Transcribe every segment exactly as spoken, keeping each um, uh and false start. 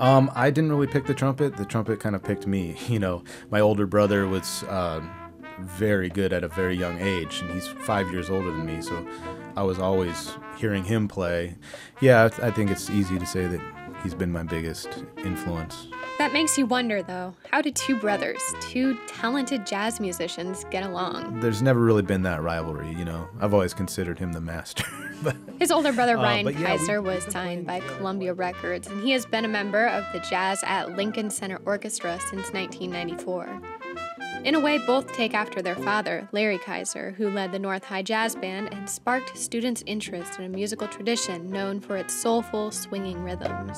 Um, I didn't really pick the trumpet. The trumpet kind of picked me. You know, my older brother was uh, very good at a very young age, and he's five years older than me, so I was always hearing him play. Yeah, I think it's easy to say that he's been my biggest influence. That makes you wonder, though, how did two brothers, two talented jazz musicians, get along? There's never really been that rivalry, you know. I've always considered him the master. but, His older brother, Ryan uh, yeah, Kaiser, we, was signed by Columbia Records, and he has been a member of the Jazz at Lincoln Center Orchestra since nineteen ninety-four. In a way, both take after their father, Larry Kaiser, who led the North High Jazz Band and sparked students' interest in a musical tradition known for its soulful, swinging rhythms.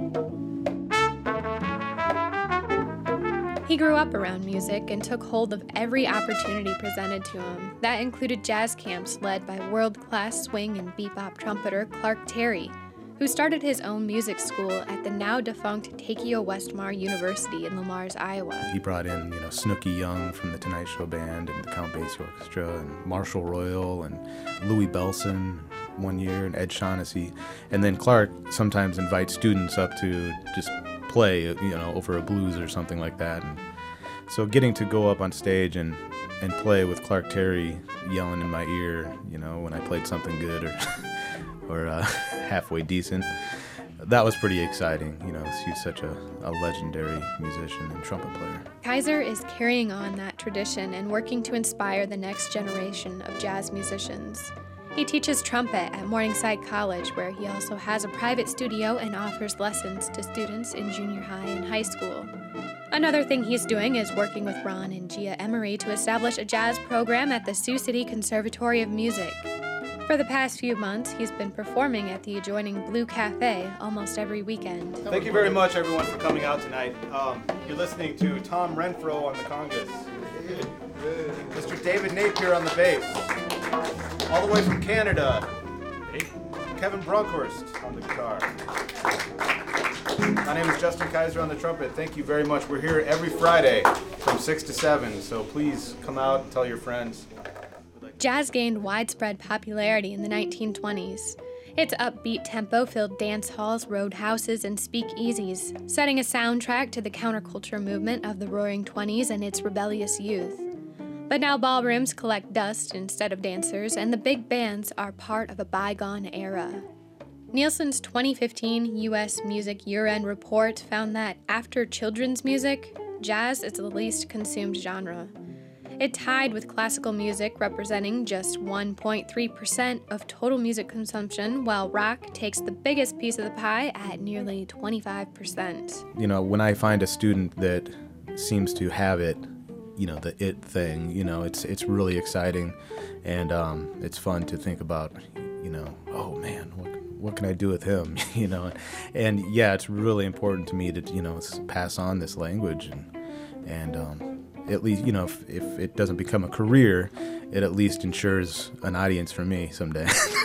He grew up around music and took hold of every opportunity presented to him. That included jazz camps led by world-class swing and bebop trumpeter Clark Terry, who started his own music school at the now-defunct Takeo Westmar University in Le Mars, Iowa. He brought in, you know, Snooky Young from the Tonight Show Band and the Count Basie Orchestra, and Marshall Royal and Louis Belson one year, and Ed Shaughnessy. And then Clark sometimes invites students up to just play, you know, over a blues or something like that. And so getting to go up on stage and, and play with Clark Terry yelling in my ear, you know, when I played something good or or uh, halfway decent, that was pretty exciting. You know, he's such a, a legendary musician and trumpet player. Kaiser is carrying on that tradition and working to inspire the next generation of jazz musicians. He teaches trumpet at Morningside College, where he also has a private studio and offers lessons to students in junior high and high school. Another thing he's doing is working with Ron and Gia Emery to establish a jazz program at the Sioux City Conservatory of Music. For the past few months, he's been performing at the adjoining Blue Cafe almost every weekend. Thank you very much, everyone, for coming out tonight. Um, you're listening to Tom Renfro on the congas, Mister David Napier on the bass, all the way from Canada, Kevin Bronkhorst on the guitar. My name is Justin Kaiser on the trumpet. Thank you very much. We're here every Friday from six to seven, so please come out and tell your friends. Jazz gained widespread popularity in the nineteen twenties. Its upbeat tempo filled dance halls, roadhouses, and speakeasies, setting a soundtrack to the counterculture movement of the Roaring Twenties and its rebellious youth. But now ballrooms collect dust instead of dancers, and the big bands are part of a bygone era. Nielsen's twenty fifteen U S Music Year-End Report found that after children's music, jazz is the least consumed genre. It tied with classical music, representing just one point three percent of total music consumption, while rock takes the biggest piece of the pie at nearly twenty-five percent. You know, when I find a student that seems to have it, you know, the it thing, you know, it's it's really exciting, and um, it's fun to think about, you know, oh man, what what can I do with him, you know, and yeah, it's really important to me to, you know, pass on this language, and and um, at least, you know, if, if it doesn't become a career, it at least ensures an audience for me someday.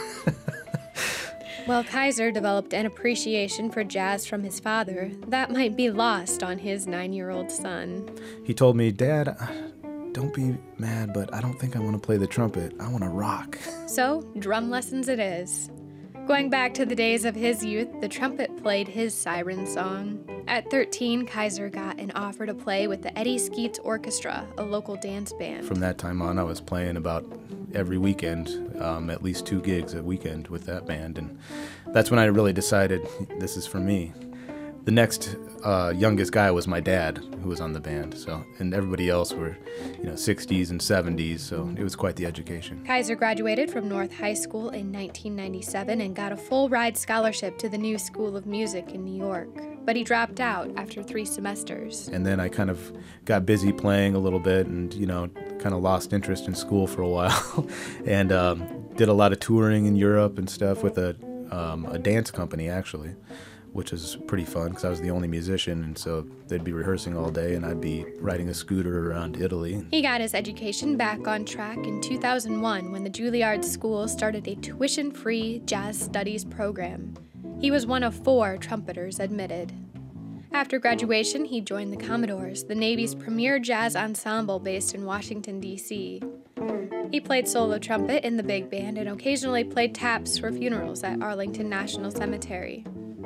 While Kaiser developed an appreciation for jazz from his father, that might be lost on his nine-year-old son. He told me, "Dad, don't be mad, but I don't think I want to play the trumpet. I want to rock." So, drum lessons it is. Going back to the days of his youth, the trumpet played his siren song. At thirteen, Kaiser got an offer to play with the Eddie Skeets Orchestra, a local dance band. From that time on, I was playing about every weekend, um, at least two gigs a weekend with that band, and that's when I really decided this is for me. The next uh, youngest guy was my dad, who was on the band, so, and everybody else were, you know, sixties and seventies, so it was quite the education. Kaiser graduated from North High School in nineteen ninety-seven and got a full-ride scholarship to the New School of Music in New York, but he dropped out after three semesters. And then I kind of got busy playing a little bit and, you know, kind of lost interest in school for a while, and um, did a lot of touring in Europe and stuff with a, um, a dance company, actually, which was pretty fun because I was the only musician, and so they'd be rehearsing all day and I'd be riding a scooter around Italy. He got his education back on track in two thousand one when the Juilliard School started a tuition-free jazz studies program. He was one of four trumpeters admitted. After graduation, he joined the Commodores, the Navy's premier jazz ensemble based in Washington, D C He played solo trumpet in the big band and occasionally played taps for funerals at Arlington National Cemetery.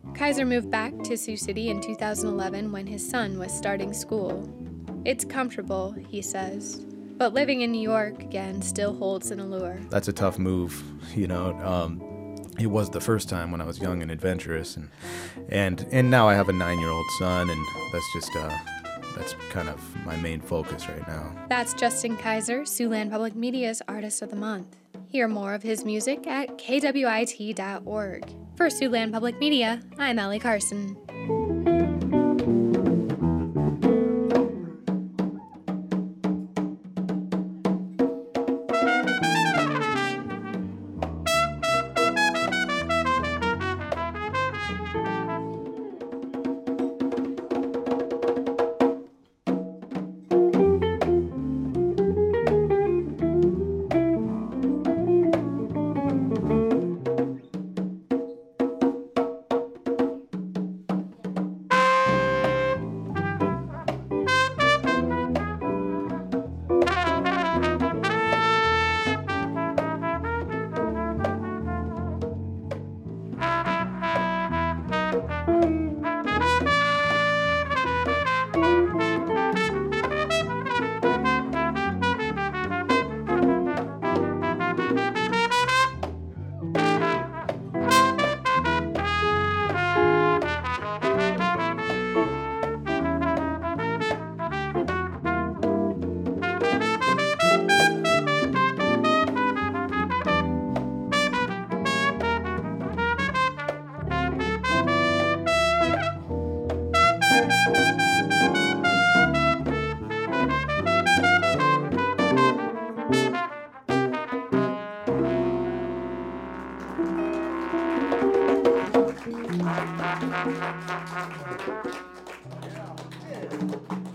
Kaiser moved back to Sioux City in two thousand eleven when his son was starting school. It's comfortable, he says, but living in New York again still holds an allure. That's a tough move, you know. Um, it was the first time when I was young and adventurous, and and and now I have a nine-year-old son, and that's just uh, that's kind of my main focus right now. That's Justin Kaiser, Siouxland Public Media's Artist of the Month. Hear more of his music at K W I T dot org. For Siouxland Public Media, I'm Ellie Carson. Yeah.